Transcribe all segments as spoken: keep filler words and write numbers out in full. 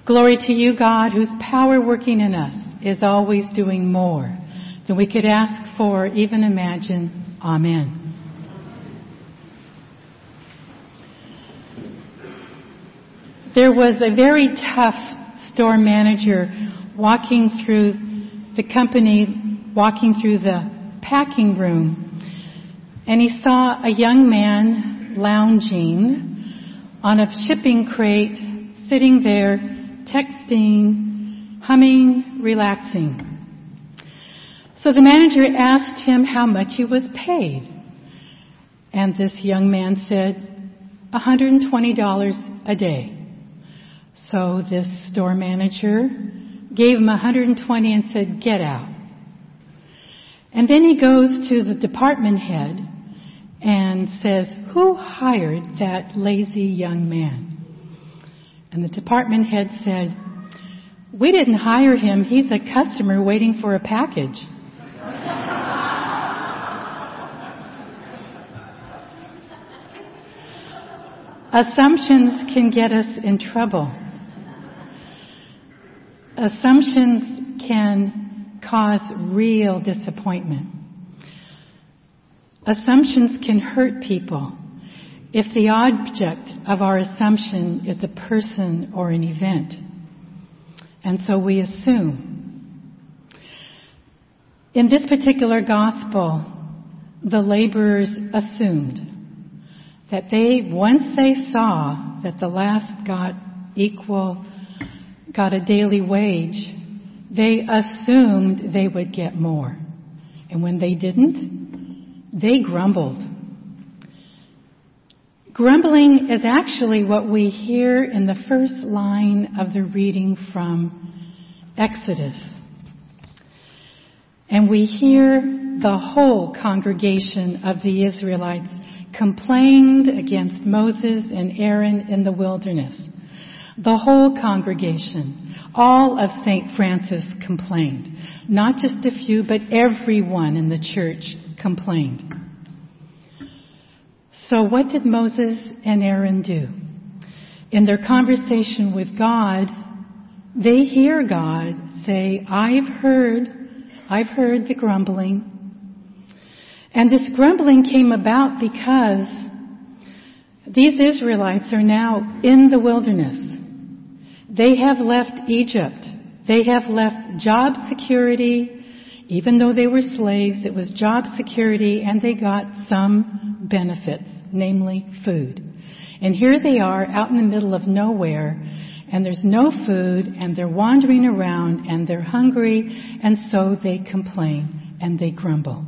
Glory to you, God, whose power working in us is always doing more than we could ask for, even imagine. Amen. There was a very tough store manager walking through the company, walking through the packing room, and he saw a young man lounging on a shipping crate, sitting there, texting, humming, relaxing. So the manager asked him how much he was paid. And this young man said, one hundred twenty dollars a day. So this store manager gave him one hundred twenty and said, get out. And then he goes to the department head and says, who hired that lazy young man? And the department head said, we didn't hire him. He's a customer waiting for a package. Assumptions can get us in trouble. Assumptions can cause real disappointment. Assumptions can hurt people if the object of our assumption is a person or an event. And so we assume. In this particular gospel, the laborers assumed that they, once they saw that the last got equal, got a daily wage, they assumed they would get more. And when they didn't, they grumbled. Grumbling is actually what we hear in the first line of the reading from Exodus. And we hear the whole congregation of the Israelites complained against Moses and Aaron in the wilderness. The whole congregation, all of Saint Francis complained. Not just a few, but everyone in the church complained. So what did Moses and Aaron do? In their conversation with God, they hear God say, I've heard, I've heard the grumbling. And this grumbling came about because these Israelites are now in the wilderness. They have left Egypt. They have left job security. Even though they were slaves, it was job security, and they got some benefits, namely food. And here they are out in the middle of nowhere, and there's no food, and they're wandering around, and they're hungry, and so they complain and they grumble.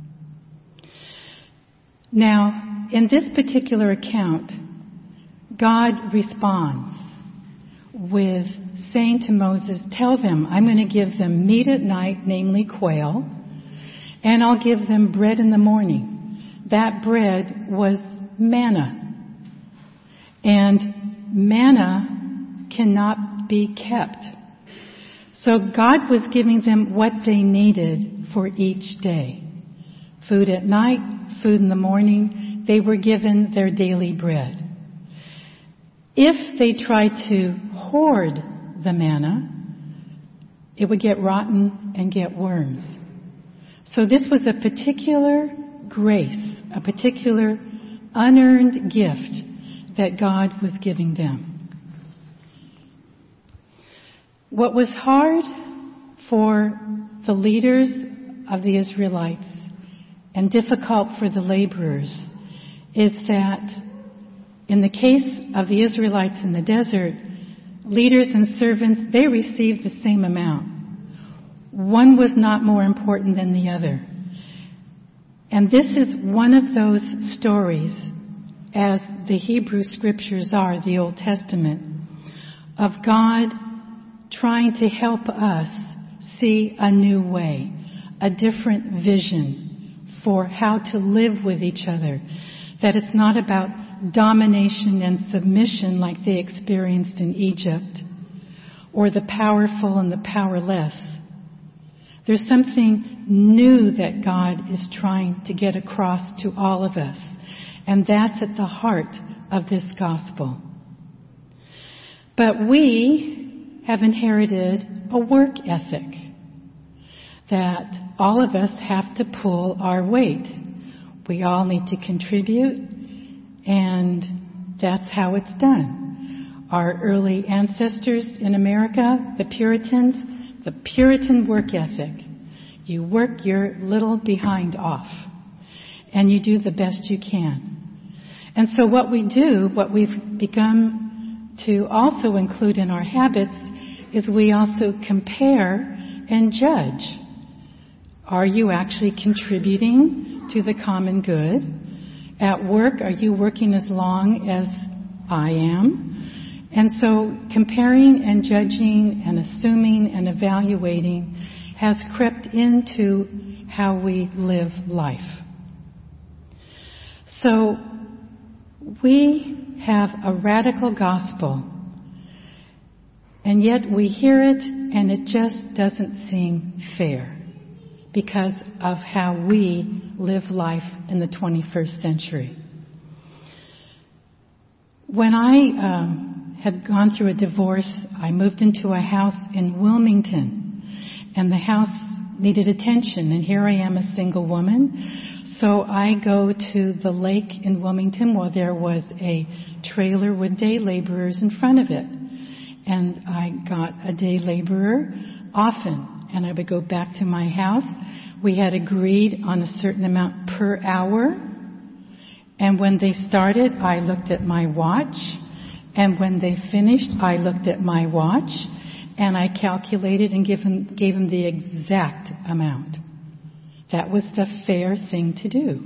Now, in this particular account, God responds with saying to Moses, tell them I'm going to give them meat at night, namely quail, and I'll give them bread in the morning. That bread was manna. And manna cannot be kept. So God was giving them what they needed for each day. Food at night, food in the morning. They were given their daily bread. If they tried to hoard the manna, it would get rotten and get worms. So this was a particular grace, a particular unearned gift that God was giving them. What was hard for the leaders of the Israelites and difficult for the laborers is that in the case of the Israelites in the desert, leaders and servants, they received the same amount. One was not more important than the other. And this is one of those stories, as the Hebrew scriptures are, the Old Testament, of God trying to help us see a new way, a different vision for how to live with each other. That it's not about domination and submission like they experienced in Egypt, or the powerful and the powerless. There's something new that God is trying to get across to all of us. And that's at the heart of this gospel. But we, have inherited a work ethic that all of us have to pull our weight. We all need to contribute, and that's how it's done. Our early ancestors in America, the Puritans, the Puritan work ethic. You work your little behind off, and you do the best you can. And so what we do, what we've begun to also include in our habits, is we also compare and judge. Are you actually contributing to the common good? At work, are you working as long as I am? And so comparing and judging and assuming and evaluating has crept into how we live life. So we have a radical gospel, and yet we hear it and it just doesn't seem fair because of how we live life in the twenty-first century. When I um, had gone through a divorce, I moved into a house in Wilmington, and the house needed attention, and here I am, a single woman. So I go to the lake in Wilmington where there was a trailer with day laborers in front of it. And I got a day laborer often, and I would go back to my house. We had agreed on a certain amount per hour. And when they started, I looked at my watch. And when they finished, I looked at my watch. And I calculated and gave them, gave them the exact amount. That was the fair thing to do.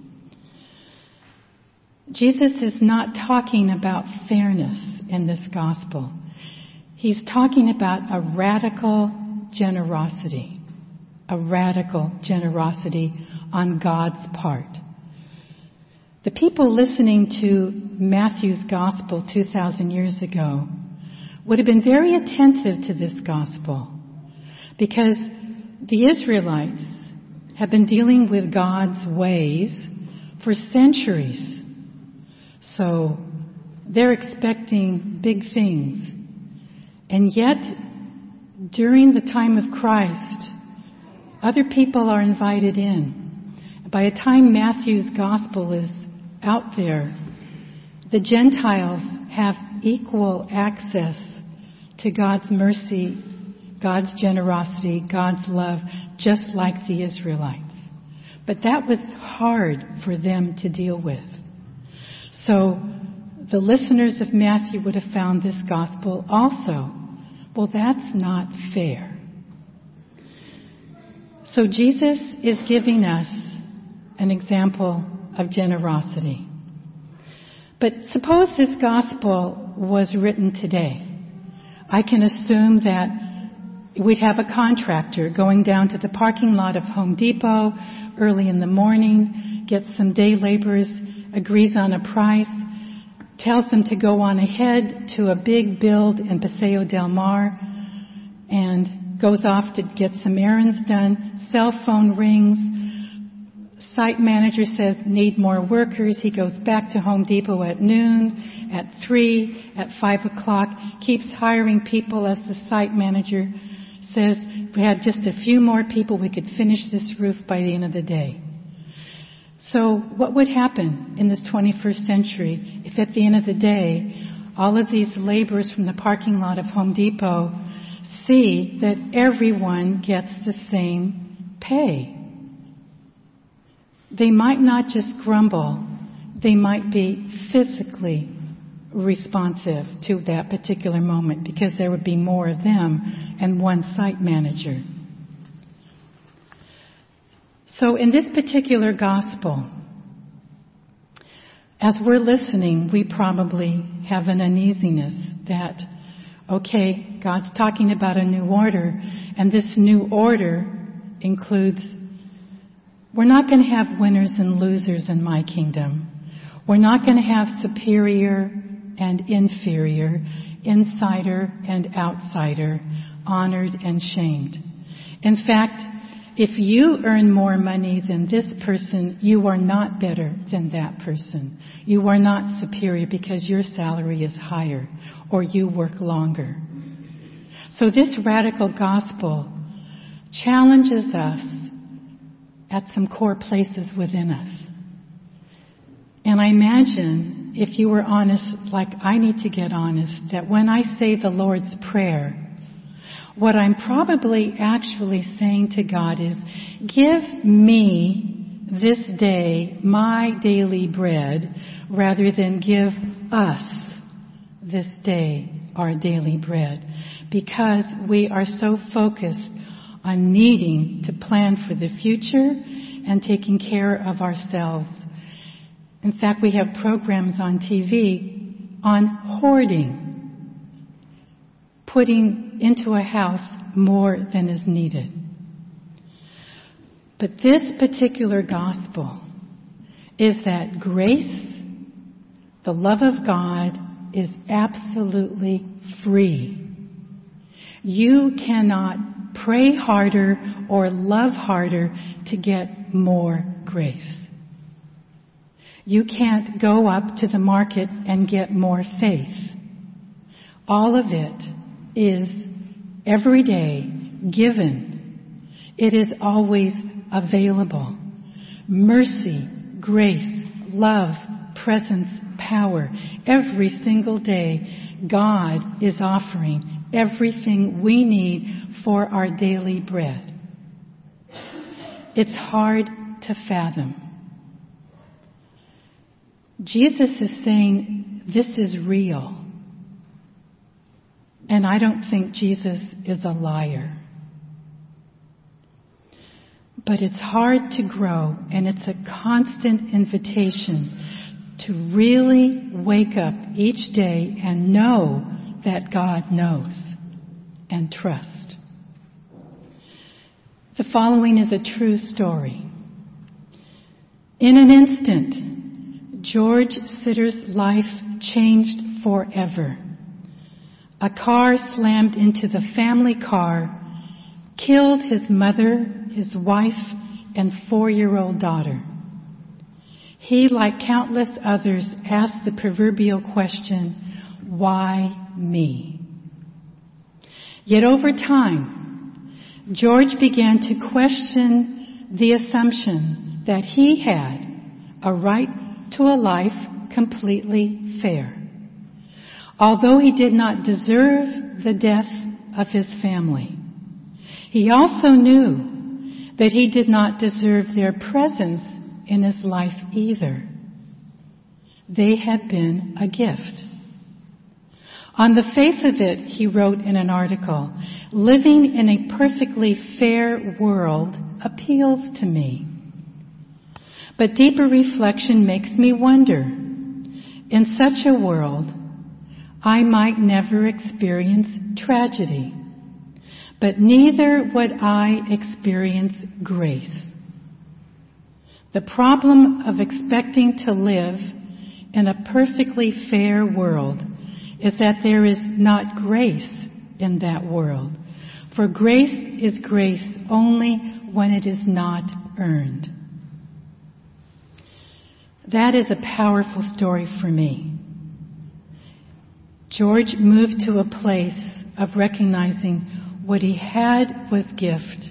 Jesus is not talking about fairness in this gospel. He's talking about a radical generosity. A radical generosity on God's part. The people listening to Matthew's gospel two thousand years ago would have been very attentive to this gospel because the Israelites have been dealing with God's ways for centuries. So they're expecting big things. And yet, during the time of Christ, other people are invited in. By the time Matthew's gospel is out there, the Gentiles have equal access to God's mercy, God's generosity, God's love, just like the Israelites. But that was hard for them to deal with. So the listeners of Matthew would have found this gospel also, well, that's not fair. So Jesus is giving us an example of generosity. But suppose this gospel was written today. I can assume that we'd have a contractor going down to the parking lot of Home Depot early in the morning, gets some day laborers, agrees on a price, tells them to go on ahead to a big build in Paseo del Mar, and goes off to get some errands done. Cell phone rings. Site manager says, need more workers. He goes back to Home Depot at noon, at three, at five o'clock, keeps hiring people as the site manager says, if we had just a few more people, we could finish this roof by the end of the day. So what would happen in this twenty-first century if at the end of the day, all of these laborers from the parking lot of Home Depot see that everyone gets the same pay? They might not just grumble, they might be physically responsive to that particular moment because there would be more of them and one site manager. So in this particular gospel, as we're listening, we probably have an uneasiness that, okay, God's talking about a new order, and this new order includes, we're not going to have winners and losers in my kingdom. We're not going to have superior and inferior, insider and outsider, honored and shamed. In fact, if you earn more money than this person, you are not better than that person. You are not superior because your salary is higher or you work longer. So this radical gospel challenges us at some core places within us. And I imagine, if you were honest, like I need to get honest, that when I say the Lord's Prayer, what I'm probably actually saying to God is, give me this day my daily bread, rather than give us this day our daily bread. Because we are so focused on needing to plan for the future and taking care of ourselves. In fact, we have programs on T V on hoarding, putting into a house more than is needed. But this particular gospel is that grace, the love of God, is absolutely free. You cannot pray harder or love harder to get more grace. You can't go up to the market and get more faith. All of it is every day given. It is always available. Mercy, grace, love, presence, power. Every single day, God is offering everything we need for our daily bread. It's hard to fathom. Jesus is saying this is real. And I don't think Jesus is a liar. But it's hard to grow, and it's a constant invitation to really wake up each day and know that God knows and trust. The following is a true story. In an instant, George Sitter's life changed forever. A car slammed into the family car, killed his mother, his wife, and four-year-old daughter. He, like countless others, asked the proverbial question, why me? Yet over time, George began to question the assumption that he had a right to a life completely fair. Although he did not deserve the death of his family, he also knew that he did not deserve their presence in his life either. They had been a gift. On the face of it, he wrote in an article, living in a perfectly fair world appeals to me. But deeper reflection makes me wonder, in such a world, I might never experience tragedy, but neither would I experience grace. The problem of expecting to live in a perfectly fair world is that there is not grace in that world. For grace is grace only when it is not earned. That is a powerful story for me. George moved to a place of recognizing what he had was gift.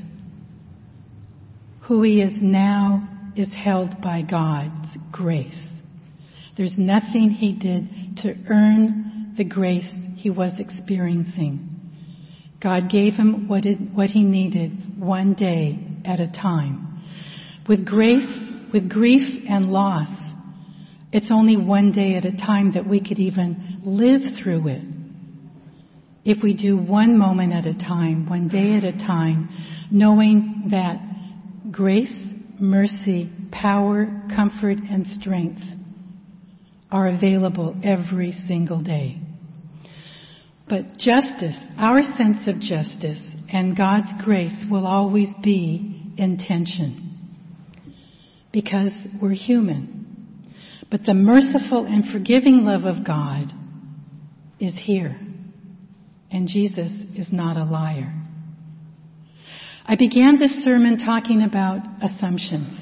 Who he is now is held by God's grace. There's nothing he did to earn the grace he was experiencing. God gave him what, it, what he needed one day at a time. With grace, with grief and loss, it's only one day at a time that we could even live through it. If we do one moment at a time, one day at a time, knowing that grace, mercy, power, comfort, and strength are available every single day. But justice, our sense of justice, and God's grace will always be in tension because we're human. But the merciful and forgiving love of God is here, and Jesus is not a liar. I began this sermon talking about assumptions.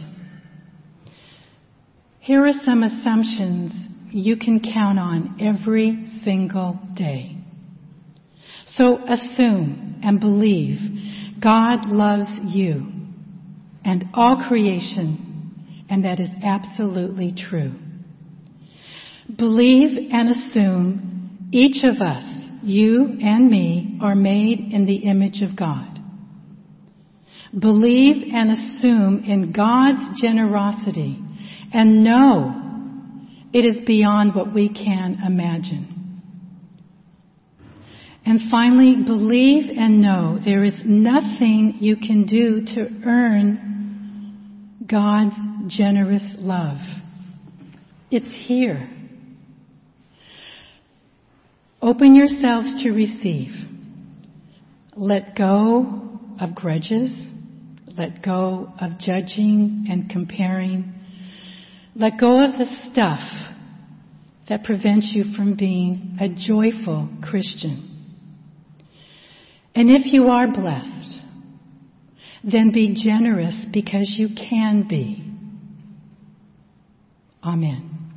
Here are some assumptions you can count on every single day. So assume and believe God loves you and all creation, and that is absolutely true. Believe and assume each of us, you and me, are made in the image of God. Believe and assume in God's generosity and know it is beyond what we can imagine. And finally, believe and know there is nothing you can do to earn God's generous love. It's here. Open yourselves to receive. Let go of grudges. Let go of judging and comparing. Let go of the stuff that prevents you from being a joyful Christian. And if you are blessed, then be generous because you can be. Amen.